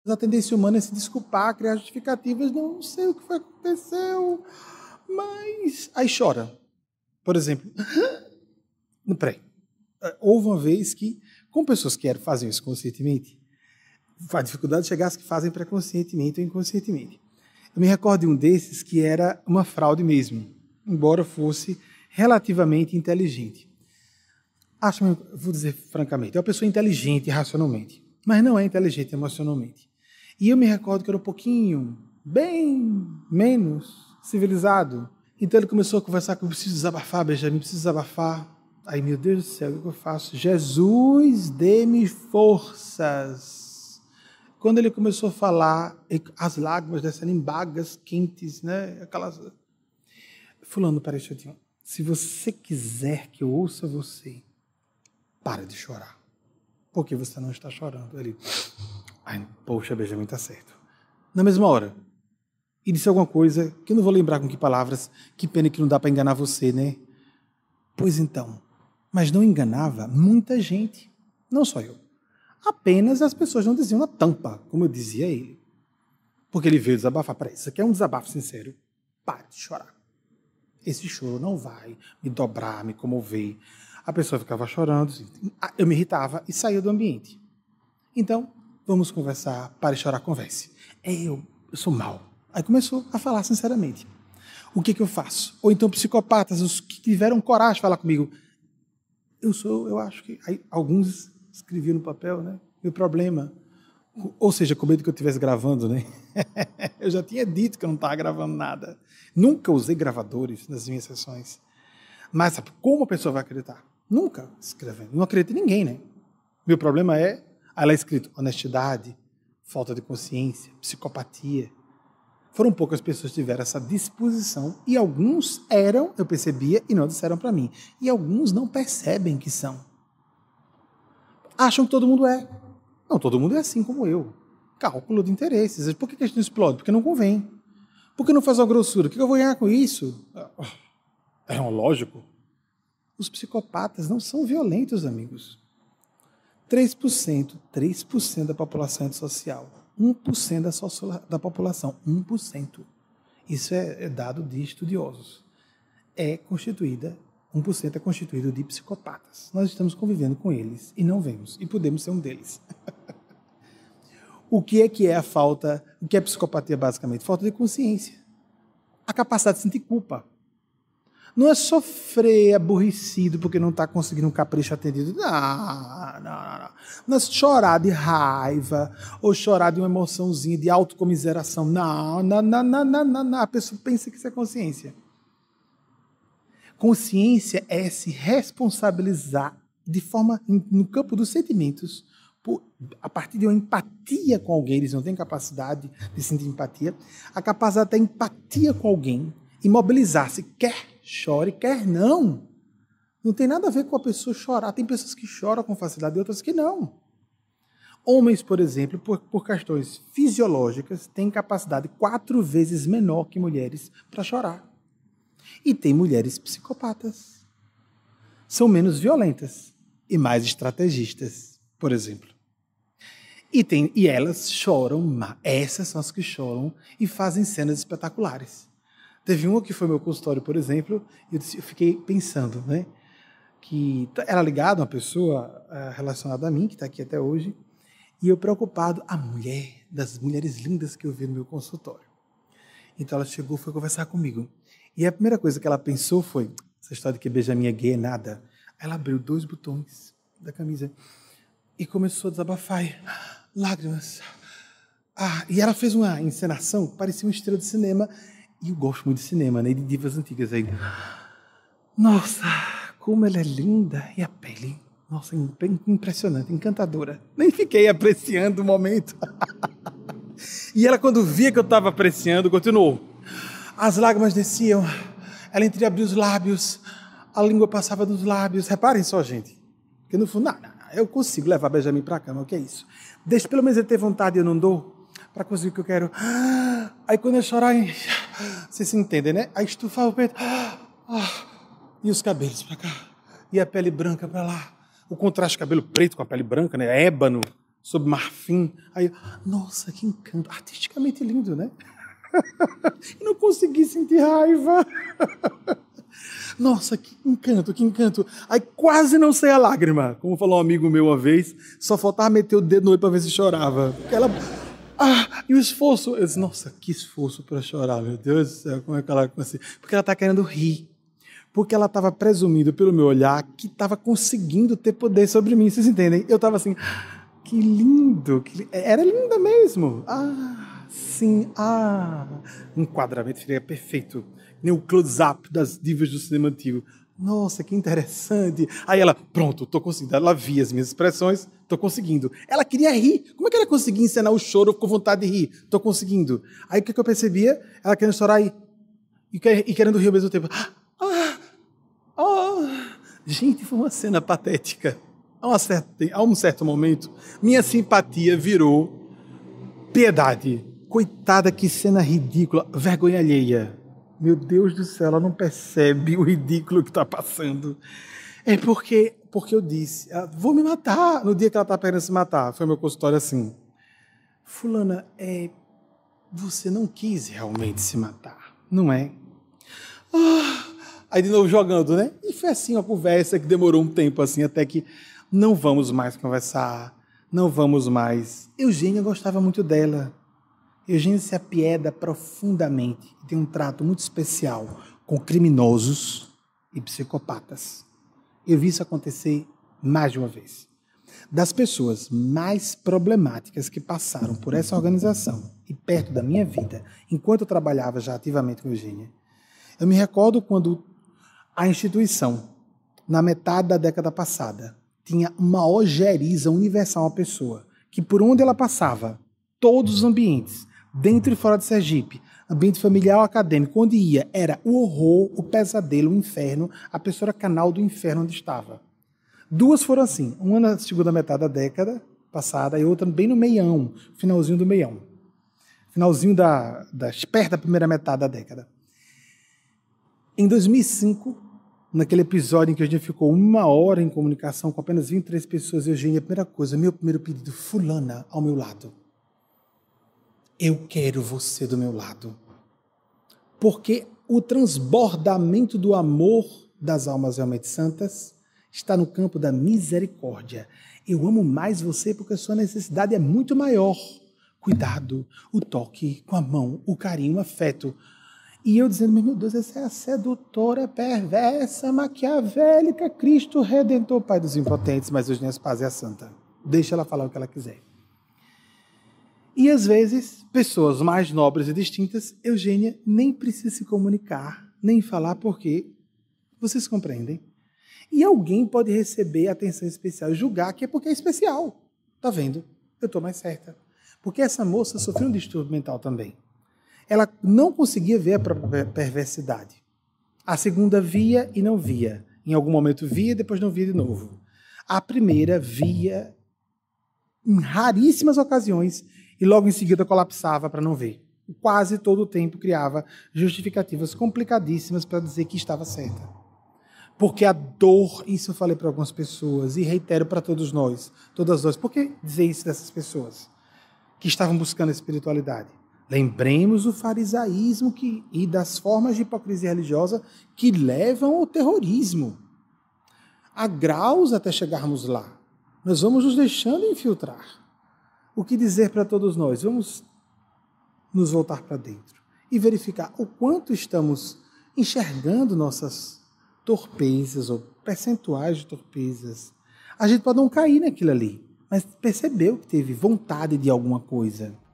A tendência humana é se desculpar, criar justificativas, não sei o que foi que aconteceu, mas... Aí chora. Por exemplo, não, peraí. Houve uma vez que, com pessoas que fazem isso conscientemente, a dificuldade de chegar às que fazem pré-conscientemente ou inconscientemente. Eu me recordo de um desses que era uma fraude mesmo, embora fosse relativamente inteligente. Vou dizer francamente, é uma pessoa inteligente racionalmente, mas não é inteligente emocionalmente. E eu me recordo que era um pouquinho, bem menos civilizado. Então ele começou a conversar comigo, preciso desabafar, Benjamin, preciso desabafar. Aí, meu Deus do céu, o que eu faço? Jesus, dê-me forças. Quando ele começou a falar, as lágrimas descendo em bagas quentes, né? Aquelas... Fulano, peraí, se você quiser que eu ouça você, para de chorar. Porque você não está chorando. Ele... Ai, poxa, Benjamin, tá certo. Na mesma hora, e disse alguma coisa que eu não vou lembrar com que palavras, que pena que não dá para enganar você, né? Pois então, mas não enganava muita gente, não só eu. Apenas as pessoas não diziam na tampa, como eu dizia a ele. Porque ele veio desabafar. Peraí, isso aqui é um desabafo sincero. Pare de chorar. Esse choro não vai me dobrar, me comover. A pessoa ficava chorando, eu me irritava e saía do ambiente. Então, vamos conversar, pare de chorar, converse. Eu sou mau. Aí começou a falar sinceramente. O que eu faço? Ou então psicopatas, os que tiveram coragem de falar comigo. Eu acho que... Aí, alguns escreviam no papel, né? Meu problema. Ou seja, com medo que eu estivesse gravando, né? Eu já tinha dito que eu não estava gravando nada. Nunca usei gravadores nas minhas sessões. Mas sabe, como a pessoa vai acreditar? Nunca escrevendo. Não acredita em ninguém, né? Meu problema é... Aí lá é escrito honestidade, falta de consciência, psicopatia. Foram poucas pessoas que tiveram essa disposição e alguns eram, eu percebia, e não disseram para mim. E alguns não percebem que são. Acham que todo mundo é. Não, todo mundo é assim como eu. Cálculo de interesses. Por que a gente não explode? Porque não convém. Por que não faz uma grossura? O que eu vou ganhar com isso? É um lógico. Os psicopatas não são violentos, amigos. 3% da população é social. 1% da população. 1%. Isso é dado de estudiosos. 1% é constituído de psicopatas. Nós estamos convivendo com eles e não vemos. E podemos ser um deles. O que é a falta? O que é psicopatia, basicamente? Falta de consciência. A capacidade de sentir culpa. Não é sofrer aborrecido porque não está conseguindo um capricho atendido. Não. Não é chorar de raiva ou chorar de uma emoçãozinha de autocomiseração. Não. A pessoa pensa que isso é consciência. Consciência é se responsabilizar de forma, no campo dos sentimentos, a partir de uma empatia com alguém. Eles não têm capacidade de sentir empatia. A capacidade de ter empatia com alguém e mobilizar-se, quer chore, quer não. Não tem nada a ver com a pessoa chorar. Tem pessoas que choram com facilidade e outras que não. Homens, por exemplo, por questões fisiológicas, têm capacidade 4 vezes menor que mulheres para chorar. E tem mulheres psicopatas. São menos violentas e mais estrategistas, por exemplo. E elas choram, essas são as que choram e fazem cenas espetaculares. Teve uma que foi meu consultório, por exemplo, e eu fiquei pensando, né, que era ligado a uma pessoa relacionada a mim, que está aqui até hoje, e eu preocupado, das mulheres lindas que eu vi no meu consultório. Então ela chegou, foi conversar comigo. E a primeira coisa que ela pensou foi, essa história de que Benjamin é gay é nada. Ela abriu 2 botões da camisa e começou a desabafar. Lágrimas. E ela fez uma encenação que parecia uma estrela de cinema. E eu gosto muito de cinema, né? De divas antigas aí. Nossa, como ela é linda. E a pele, nossa, impressionante, encantadora. Nem fiquei apreciando o momento. E ela, quando via que eu estava apreciando, continuou. As lágrimas desciam, ela entreabria os lábios, a língua passava dos lábios. Reparem só, gente. Porque no fundo, não, eu consigo levar Benjamin para a cama, o que é isso? Deixa pelo menos ele ter vontade e eu não dou, para conseguir o que eu quero. Aí quando eu chorar, vocês se entendem, né? Aí estufava o peito, e os cabelos para cá, e a pele branca para lá. O contraste de cabelo preto com a pele branca, né? Ébano, sobre marfim. Aí, nossa, que encanto. Artisticamente lindo, né? E não consegui sentir raiva. Nossa, que encanto, que encanto. Aí quase não saía a lágrima. Como falou um amigo meu uma vez, só faltava meter o dedo no olho para ver se chorava. Porque ela... e o esforço. Eu disse, nossa, que esforço para chorar, meu Deus do céu. Como é que ela conseguiu? Porque ela está querendo rir. Porque ela estava presumindo pelo meu olhar que estava conseguindo ter poder sobre mim. Vocês entendem? Eu estava assim, que lindo. Era linda mesmo. Sim. Um enquadramento seria perfeito. Nem o close-up das divas do cinema antigo. Nossa, que interessante. Aí ela, pronto, estou conseguindo. Ela via as minhas expressões, estou conseguindo. Ela queria rir. Como é que ela conseguia encenar o choro com vontade de rir? Estou conseguindo. Aí o que eu percebia? Ela querendo chorar e querendo rir ao mesmo tempo. Gente, foi uma cena patética. A um certo momento, minha simpatia virou piedade. Coitada, que cena ridícula. Vergonha alheia. Meu Deus do céu, ela não percebe o ridículo que está passando. É porque eu disse, vou me matar. No dia que ela está querendo se matar, foi meu consultório assim. Fulana, você não quis realmente se matar, não é? Aí de novo jogando, né? E foi assim uma conversa que demorou um tempo assim, até que não vamos mais conversar, não vamos mais. Eugênia gostava muito dela. Eugênia se apieda profundamente e tem um trato muito especial com criminosos e psicopatas. Eu vi isso acontecer mais de uma vez. Das pessoas mais problemáticas que passaram por essa organização e perto da minha vida, enquanto eu trabalhava já ativamente com Eugênia, eu me recordo quando a instituição, na metade da década passada, tinha uma ojeriza universal à pessoa, que por onde ela passava, todos os ambientes, dentro e fora de Sergipe, ambiente familiar ou acadêmico, onde ia, era o horror, o pesadelo, o inferno, a pessoa era canal do inferno onde estava. Duas foram assim, uma na segunda metade da década passada e outra bem no meião, finalzinho do meião. Finalzinho perto da primeira metade da década. Em 2005, naquele episódio em que a gente ficou 1 hora em comunicação com apenas 23 pessoas, Eugênia, a primeira coisa, meu primeiro pedido, fulana ao meu lado. Eu quero você do meu lado. Porque o transbordamento do amor das almas realmente santas está no campo da misericórdia. Eu amo mais você porque a sua necessidade é muito maior. Cuidado, o toque com a mão, o carinho, o afeto. E eu dizendo, meu Deus, essa é a sedutora, perversa, maquiavélica, Cristo Redentor, Pai dos impotentes, mas hoje nem a paz é a santa. Deixa ela falar o que ela quiser. E às vezes, pessoas mais nobres e distintas, Eugênia nem precisa se comunicar, nem falar porque vocês compreendem. E alguém pode receber atenção especial e julgar que é porque é especial. Tá vendo? Eu estou mais certa. Porque essa moça sofreu um distúrbio mental também. Ela não conseguia ver a própria perversidade. A segunda via e não via. Em algum momento via, depois não via de novo. A primeira via em raríssimas ocasiões e logo em seguida colapsava para não ver. Quase todo o tempo criava justificativas complicadíssimas para dizer que estava certa. Porque a dor, isso eu falei para algumas pessoas e reitero para todos nós, todas nós, por que dizer isso dessas pessoas que estavam buscando a espiritualidade? Lembremos o farisaísmo e das formas de hipocrisia religiosa que levam ao terrorismo. Há graus até chegarmos lá. Nós vamos nos deixando infiltrar. O que dizer para todos nós? Vamos nos voltar para dentro e verificar o quanto estamos enxergando nossas torpezas ou percentuais de torpezas. A gente pode não cair naquilo ali, mas percebeu que teve vontade de alguma coisa.